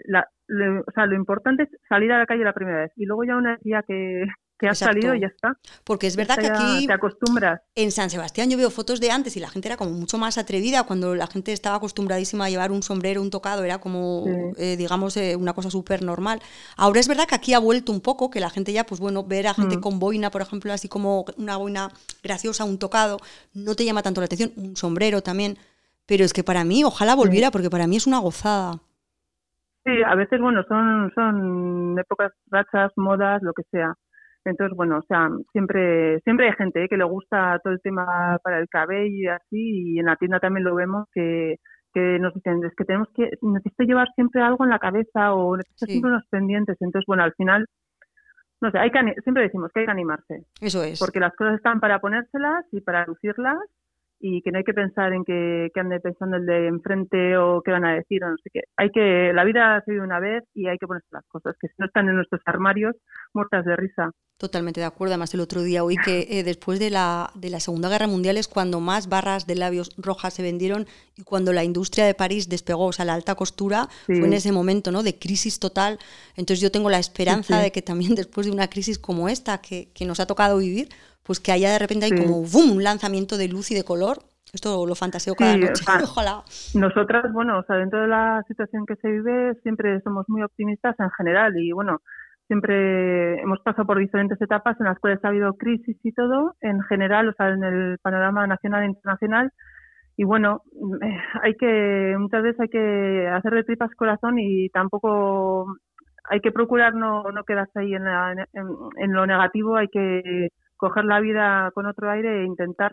lo importante es salir a la calle la primera vez, y luego ya una vez ya que has salido y ya está. Porque es verdad que aquí te acostumbras. En San Sebastián yo veo fotos de antes y la gente era como mucho más atrevida, cuando la gente estaba acostumbradísima a llevar un sombrero, un tocado, era como, digamos, una cosa súper normal. Ahora es verdad que aquí ha vuelto un poco, que la gente ya, pues bueno, ver a gente con boina, por ejemplo, así como una boina graciosa, un tocado, no te llama tanto la atención, un sombrero también. Pero es que para mí, ojalá volviera, porque para mí es una gozada. Sí, a veces, bueno, son épocas, rachas, modas, lo que sea. Entonces, bueno, o sea, siempre hay gente que le gusta todo el tema para el cabello y así, y en la tienda también lo vemos que nos dicen, es que necesito llevar siempre algo en la cabeza o necesito siempre unos pendientes. Entonces, bueno, al final, no sé, siempre decimos que hay que animarse. Eso es. Porque las cosas están para ponérselas y para lucirlas, y que no hay que pensar en que ande pensando el de enfrente o qué van a decir o no sé qué. La vida se vive una vez y hay que ponerse las cosas, que si no están en nuestros armarios, muertas de risa. Totalmente de acuerdo. Además, el otro día oí que después de la Segunda Guerra Mundial es cuando más barras de labios rojas se vendieron, y cuando la industria de París despegó, o sea, la alta costura fue en ese momento, ¿no?, de crisis total. Entonces yo tengo la esperanza de que también después de una crisis como esta que nos ha tocado vivir, pues que haya de repente ahí como ¡bum!, un lanzamiento de luz y de color. Esto lo fantaseo cada noche, ojalá. Nosotras, bueno, o sea, dentro de la situación que se vive, siempre somos muy optimistas en general, y bueno, siempre hemos pasado por diferentes etapas en las cuales ha habido crisis y todo, en general, o sea, en el panorama nacional e internacional, y bueno, muchas veces hay que hacer de tripas corazón, y tampoco hay que procurar no quedarse ahí en lo negativo, hay que coger la vida con otro aire e intentar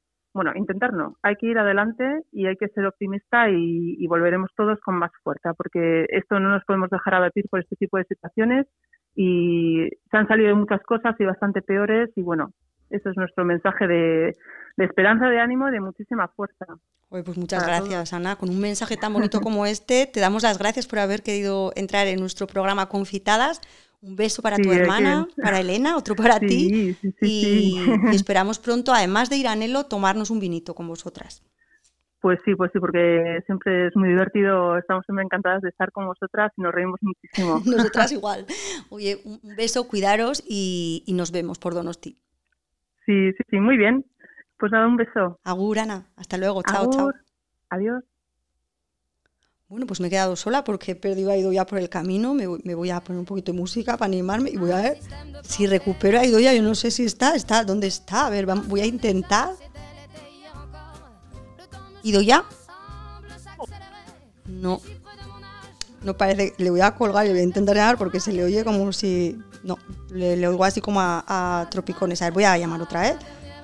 no, hay que ir adelante y hay que ser optimista, y volveremos todos con más fuerza, porque esto no nos podemos dejar abatir por este tipo de situaciones, y se han salido muchas cosas y bastante peores, y bueno, eso es nuestro mensaje de esperanza, de ánimo y de muchísima fuerza. Oye, pues muchas gracias, Ana. Con un mensaje tan bonito como este, te damos las gracias por haber querido entrar en nuestro programa Confitadas. Un beso para tu hermana, para Elena, otro para ti. Y esperamos pronto, además de ir a Anhelo, tomarnos un vinito con vosotras. Pues sí, porque siempre es muy divertido, estamos siempre encantadas de estar con vosotras y nos reímos muchísimo. Nosotras igual. Oye, un beso, cuidaros y nos vemos por Donosti. Sí, muy bien. Pues nada, un beso. Agur, Ana. Hasta luego. Chao, Agur. chao. Adiós. Bueno, pues me he quedado sola porque he perdido a Idoia por el camino. Me voy a poner un poquito de música para animarme y voy a ver si recupero a Idoia. Yo no sé si está, ¿dónde está? A ver, voy a intentar. ¿Idoia? No parece. Le voy a colgar y le voy a intentar llamar porque se le oye como si... No, le oigo así como a tropicones. A ver, voy a llamar otra vez.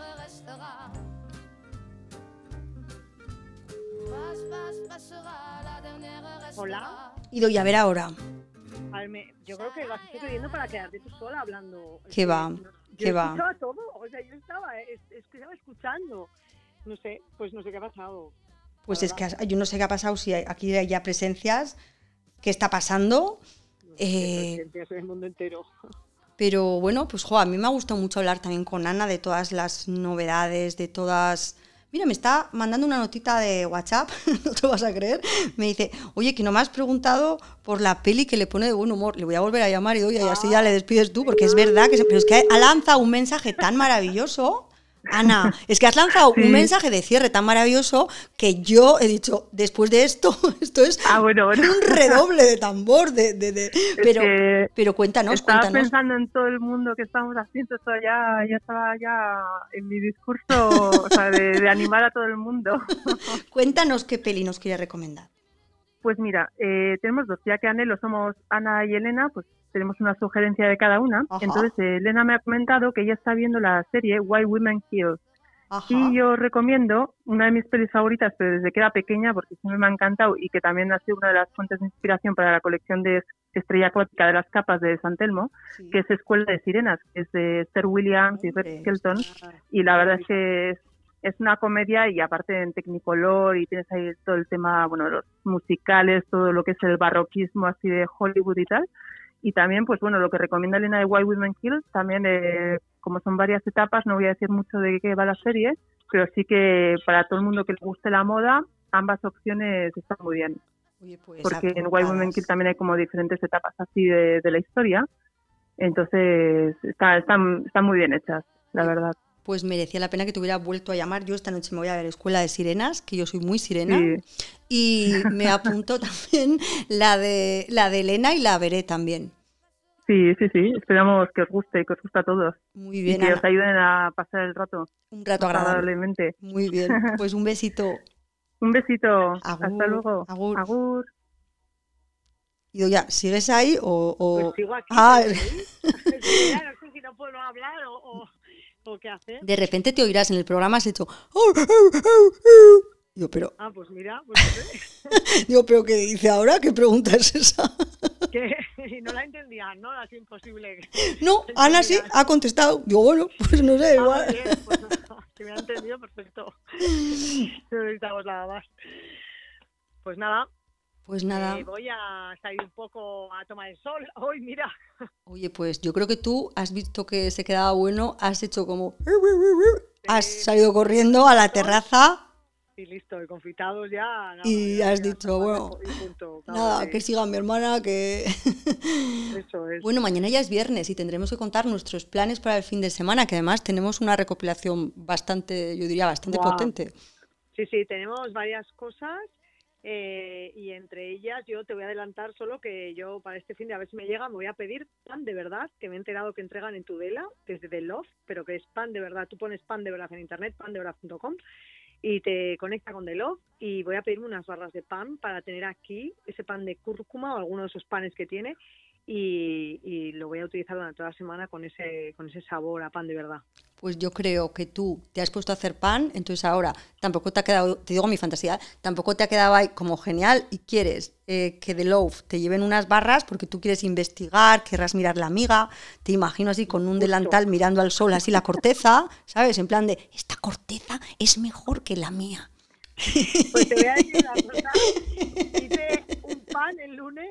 Hola. Idoia, a ver ahora. A ver, yo creo que vas a estar pidiendo para quedarte tú sola hablando. ¿Qué va? Yo escuchaba todo, o sea, yo estaba escuchando. No sé qué ha pasado. Pues es que yo no sé qué ha pasado, si aquí hay ya presencias, qué está pasando. Presencias en el mundo entero. Pero bueno, pues a mí me ha gustado mucho hablar también con Ana de todas las novedades, de todas... Mira, me está mandando una notita de WhatsApp, no te vas a creer. Me dice, oye, que no me has preguntado por la peli que le pone de buen humor. Le voy a volver a llamar y así ya le despides tú, porque es verdad que... Pero es que ha lanzado un mensaje tan maravilloso. Ana, es que has lanzado un mensaje de cierre tan maravilloso que yo he dicho, después de esto es bueno. un redoble de tambor. Pero cuéntanos. Estaba pensando en todo el mundo que estamos haciendo, esto ya estaba ya en mi discurso, o sea, de animar a todo el mundo. Cuéntanos qué peli nos quieres recomendar. Pues mira, tenemos dos, ya que anhelo somos Ana y Elena, pues tenemos una sugerencia de cada una. Ajá. Entonces Elena me ha comentado que ella está viendo la serie Why Women Kill. Ajá. Y yo recomiendo una de mis pelis favoritas, pero desde que era pequeña, porque siempre me ha encantado y que también ha sido una de las fuentes de inspiración para la colección de Estrella Acuática de las Capas de San Telmo, sí, que es Escuela de Sirenas, que es de Esther Williams y Red Skelton. Y la verdad es que es una comedia y aparte en Technicolor y tienes ahí todo el tema, bueno, los musicales, todo lo que es el barroquismo así de Hollywood y tal. Y también, pues bueno, lo que recomienda Elena de Why Women Kill, también como son varias etapas, no voy a decir mucho de qué va la serie, pero sí que para todo el mundo que le guste la moda, ambas opciones están muy bien. Oye, pues, porque en Why Women Kill también hay como diferentes etapas así de la historia, entonces están muy bien hechas, la verdad. Pues merecía la pena que te hubiera vuelto a llamar. Yo esta noche me voy a ver Escuela de Sirenas, que yo soy muy sirena, sí, y me apunto también la de Elena y la veré también. Sí, esperamos que os guste y que os guste a todos. Muy bien, y que Ana, os ayuden a pasar el rato. Un rato agradablemente. Muy bien, pues un besito. Un besito, agur, hasta luego. Agur. Y ya, ¿sigues ahí o...? Pues sigo aquí. Ya no sé si no puedo hablar o qué hacer. De repente te oirás en el programa, has hecho... Digo, pero... Ah, pues mira, pues no sé. Digo, ¿pero qué dice ahora? ¿Qué pregunta es esa? Que no la entendía, ¿no? Es imposible. No, Ana sí ha contestado. Digo, bueno, pues no sé, igual. Bien, pues, si me ha entendido, perfecto. No necesitamos nada más. Pues nada. Voy a salir un poco a tomar el sol. Hoy, mira. Oye, pues yo creo que tú has visto que se quedaba bueno, has hecho como... Has salido corriendo a la terraza. Y listo, y confitados ya. Nada, y ya, has dicho, bueno, nada, que siga mi hermana, que... Eso es. Bueno, mañana ya es viernes y tendremos que contar nuestros planes para el fin de semana, que además tenemos una recopilación bastante, yo diría, bastante potente. Sí, tenemos varias cosas. Y entre ellas yo te voy a adelantar solo que yo para este fin de a ver si me llega, me voy a pedir pan de verdad, que me he enterado que entregan en Tudela desde The Love, pero que es pan de verdad. Tú pones pan de verdad en internet, pandeverdad.com, y te conecta con The Love, y voy a pedirme unas barras de pan para tener aquí ese pan de cúrcuma o alguno de esos panes que tiene, y lo voy a utilizar durante toda la semana con ese sabor a pan de verdad. Pues yo creo que tú te has puesto a hacer pan, entonces ahora tampoco te ha quedado, te digo mi fantasía, tampoco te ha quedado ahí como genial y quieres que The Loaf te lleven unas barras porque tú quieres investigar, querrás mirar la miga, te imagino así con un delantal mirando al sol así la corteza, ¿sabes? En plan de, esta corteza es mejor que la mía. Pues te voy a decir una cosa, hice un pan el lunes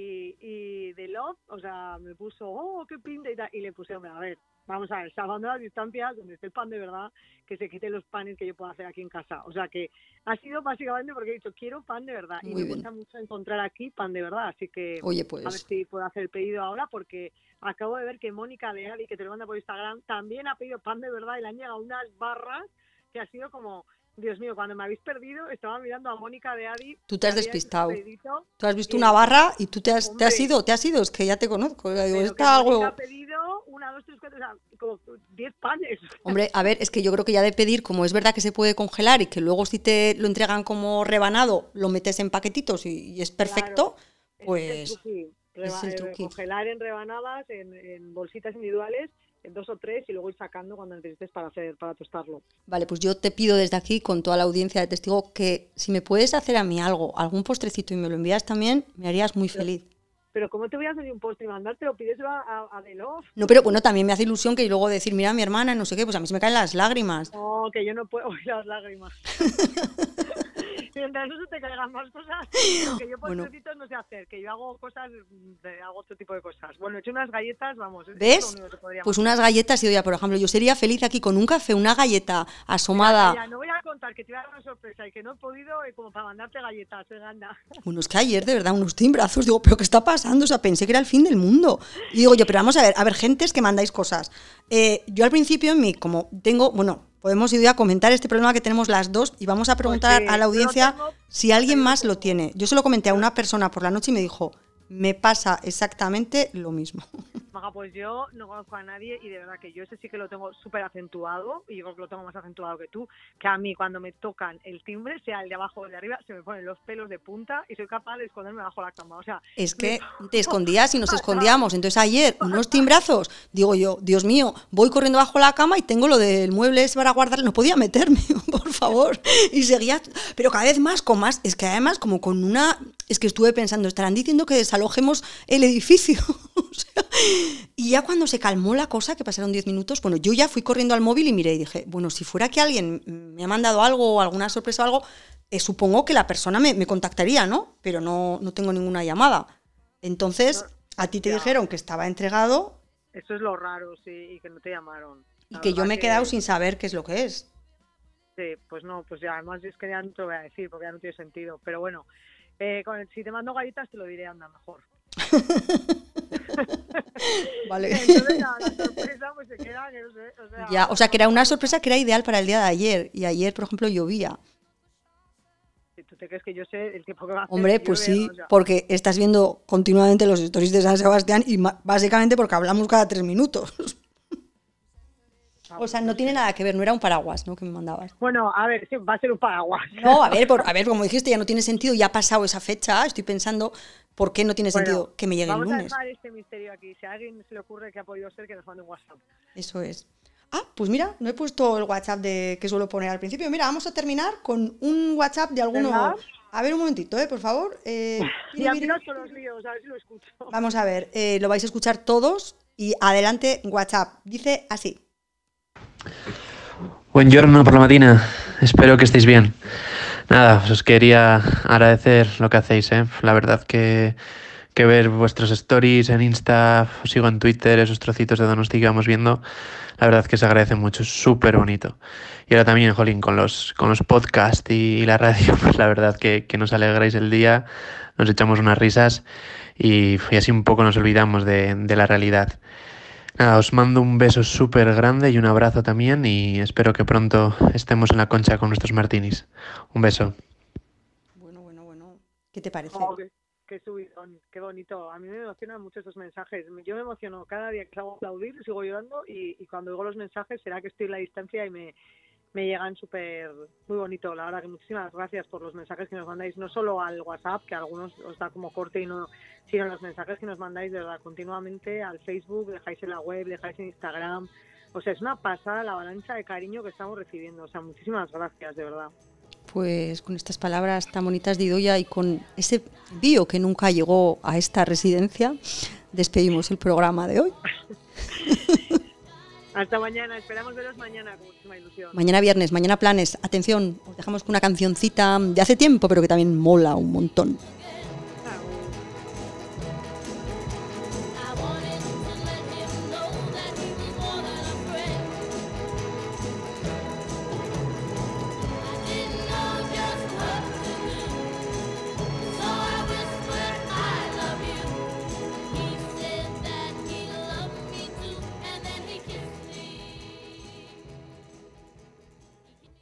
y The Love, o sea, me puso, qué pinta y tal, y le puse, a ver, vamos a ver, salvando las distancias, donde esté el pan de verdad, que se quite los panes que yo puedo hacer aquí en casa. O sea que ha sido básicamente porque he dicho, quiero pan de verdad. Muy y me bien. Gusta mucho encontrar aquí pan de verdad. Así que Oye, pues, a ver si puedo hacer el pedido ahora, porque acabo de ver que Mónica de Adi, que te lo manda por Instagram, también ha pedido pan de verdad y le han llegado unas barras que ha sido como Dios mío, cuando me habéis perdido, estaba mirando a Mónica de Adi. Tú te has despistado. Tú has visto una barra y tú te has ido, es que ya te conozco. Digo, está algo... ha pedido 1, 2, 3, 4, o sea, como 10 panes. Hombre, a ver, es que yo creo que ya de pedir, como es verdad que se puede congelar y que luego si te lo entregan como rebanado, lo metes en paquetitos y es perfecto, claro, pues... Es el truqui. Congelar en rebanadas, en bolsitas individuales, en 2 o 3 y luego ir sacando cuando necesites para tostarlo. Vale, pues yo te pido desde aquí, con toda la audiencia de testigo, que si me puedes hacer a mí algún postrecito y me lo envías también, me harías muy feliz. Pero ¿cómo te voy a hacer un postre y mandártelo? Pídeselo a Delof. No, pero bueno, también me hace ilusión que luego decir, mira, mi hermana, no sé qué, pues a mí se me caen las lágrimas. No, que yo no puedo oír las lágrimas. Mientras no se te caigan más cosas, porque yo postrecitos no sé hacer, que yo hago hago otro tipo de cosas. Bueno, he hecho unas galletas, vamos. ¿Ves? Es lo único que podría pues unas galletas, y oye, por ejemplo, yo sería feliz aquí con un café, una galleta asomada. Mira, no voy a contar que te voy a dar una sorpresa y que no he podido como para mandarte galletas, anda. Bueno, es que ayer, de verdad, unos timbrazos, digo, ¿pero qué está pasando? O sea, pensé que era el fin del mundo. Y digo, pero vamos a ver, gentes que mandáis cosas. Yo al principio, como tengo, podemos ir a comentar este problema que tenemos las dos y vamos a preguntar a la audiencia si alguien más lo tiene. Yo se lo comenté a una persona por la noche y me dijo, me pasa exactamente lo mismo. Maga, pues yo no conozco a nadie y de verdad que yo ese sí que lo tengo súper acentuado y yo creo que lo tengo más acentuado que tú, que a mí cuando me tocan el timbre, sea el de abajo o el de arriba, se me ponen los pelos de punta y soy capaz de esconderme bajo la cama. O sea, es que te escondías y nos escondíamos. Entonces ayer, unos timbrazos, digo yo, Dios mío, voy corriendo bajo la cama y tengo lo del mueble ese para guardar, no podía meterme, por favor. Y seguía, pero cada vez más con más, es que además como con una... Es que estuve pensando, estarán diciendo que desalojemos el edificio. O sea, y ya cuando se calmó la cosa, que pasaron 10 minutos, yo ya fui corriendo al móvil y miré y dije, si fuera que alguien me ha mandado algo o alguna sorpresa o algo, supongo que la persona me contactaría, ¿no? Pero no tengo ninguna llamada. Entonces, a ti te dijeron que estaba entregado. Eso es lo raro, sí, y que no te llamaron. Y que yo me he quedado sin saber qué es lo que es. Sí, pues no, pues ya, además es que ya no te lo voy a decir porque ya no tiene sentido, pero bueno. Si te mando galletas te lo diré, anda, mejor. Vale. Entonces la sorpresa pues se queda, que no sé, o sea que era una sorpresa que era ideal para el día de ayer, y ayer, por ejemplo, llovía. ¿Tú te crees que yo sé el tiempo que va a hacer? Hombre, pues sí, porque estás viendo continuamente los stories de San Sebastián y básicamente porque hablamos cada 3 minutos. O sea, no tiene nada que ver, no era un paraguas, ¿no?, que me mandabas. Bueno, a ver, sí, va a ser un paraguas. No, a ver, como dijiste, ya no tiene sentido, ya ha pasado esa fecha, estoy pensando, ¿por qué no tiene sentido que me llegue el lunes? Vamos a dejar este misterio aquí, si a alguien se le ocurre que ha podido ser, que nos mande un WhatsApp. Eso es. Pues mira, no he puesto el WhatsApp que suelo poner al principio. Mira, vamos a terminar con un WhatsApp de alguno. ¿Verdad? A ver, un momentito, por favor. Y apenas con los líos, a ver si lo escucho. Vamos a ver, lo vais a escuchar todos y adelante WhatsApp. Dice así. Buongiorno por la mañana, espero que estéis bien. Nada, os quería agradecer lo que hacéis, La verdad que ver vuestros stories en Insta, os sigo en Twitter, esos trocitos de Donosti que vamos viendo, la verdad que se agradece mucho, es súper bonito. Y ahora también, jolín, con los podcasts y la radio, pues la verdad que nos alegráis el día, nos echamos unas risas y así un poco nos olvidamos de la realidad. Nada, os mando un beso súper grande y un abrazo también y espero que pronto estemos en la concha con nuestros martinis. Un beso. Bueno. ¿Qué te parece? Qué subidón, qué bonito. A mí me emocionan mucho esos mensajes. Yo me emociono cada día que salgo a aplaudir, sigo llorando y cuando oigo los mensajes será que estoy en la distancia y me llegan súper, muy bonito. La verdad que muchísimas gracias por los mensajes que nos mandáis, no solo al WhatsApp, que a algunos os da como corte y no, sino los mensajes que nos mandáis de verdad continuamente al Facebook, dejáis en la web, dejáis en Instagram. O sea, es una pasada la avalancha de cariño que estamos recibiendo. O sea, muchísimas gracias, de verdad. Pues con estas palabras tan bonitas de Idoia y con ese envío que nunca llegó a esta residencia, despedimos el programa de hoy. Hasta mañana, esperamos veros mañana con muchísima ilusión. Mañana viernes, mañana planes. Atención, os dejamos con una cancioncita de hace tiempo, pero que también mola un montón.